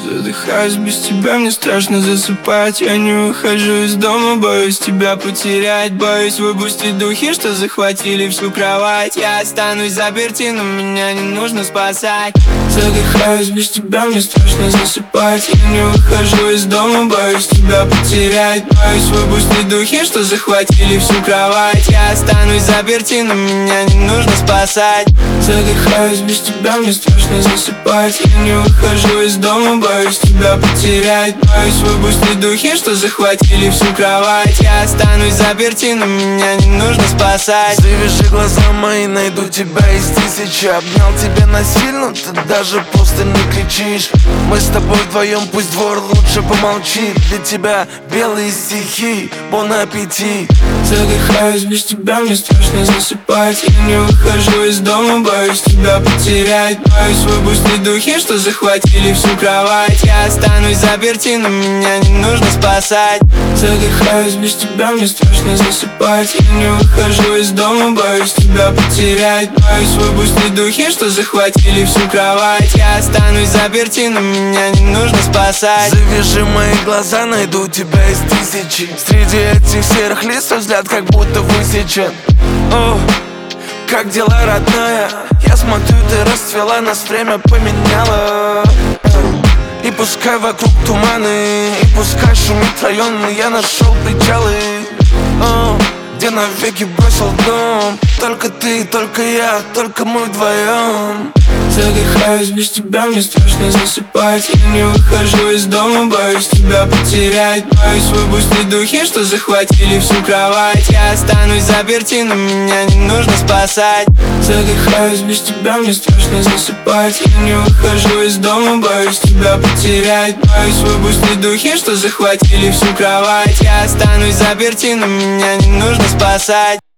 Задыхаюсь без тебя, мне страшно засыпать. Я не выхожу из дома, боюсь тебя потерять. Боюсь выпустить духи, что захватили всю кровать. Я останусь заперти, но меня не нужно спасать. Задыхаюсь без тебя, мне страшно засыпать. Я не выхожу из дома, боюсь тебя потерять. Боюсь выпустить духи, что захватили всю кровать. Я останусь заперти, но меня не нужно спасать. Задыхаюсь без тебя, мне страшно засыпать. Я не выхожу из дома, боюсь тебя потерять. Боюсь выпустить духи, что захватили всю кровать. Я останусь заперти, но меня не нужно спасать. Завяжи глаза мои, найду тебя из тысячи. Обнял тебя насильно, ты даже просто не кричишь. Мы с тобой вдвоем, пусть двор лучше помолчит. Для тебя белые стихи, бон аппетит. Задыхаюсь без тебя, мне страшно засыпать. Я не выхожу из дома, боюсь тебя потерять. Боюсь выпустить духи, что захватили всю кровать. Я останусь заперти, но меня не нужно спасать. Задыхаюсь без тебя, мне страшно засыпать. Я не выхожу из дома, боюсь тебя потерять. Боюсь выпустить духи, что захватили всю кровать. Я останусь заперти, но меня не нужно спасать. Завяжи мои глаза, найду тебя из тысячи. Среди этих серых листьев взгляд как будто высечен. О, как дела, родная? Я смотрю, ты расцвела, нас время поменяло. И пускай вокруг туманы, и пускай шумит район, но я нашел причалы. О, где навеки бросил дом. Только ты, только я, только мы вдвоем. Задыхаюсь без тебя, мне страшно засыпать. Я не выхожу из дома, боюсь тебя потерять. Боюсь выпустить духи, что захватили всю кровать. Я останусь заперти, но меня не нужно спасать. Задыхаюсь без тебя, мне страшно засыпать. Я не выхожу из дома, боюсь тебя потерять. Боюсь выпустить духи, что захватили всю кровать. Я останусь заперти, но меня не нужно спасать.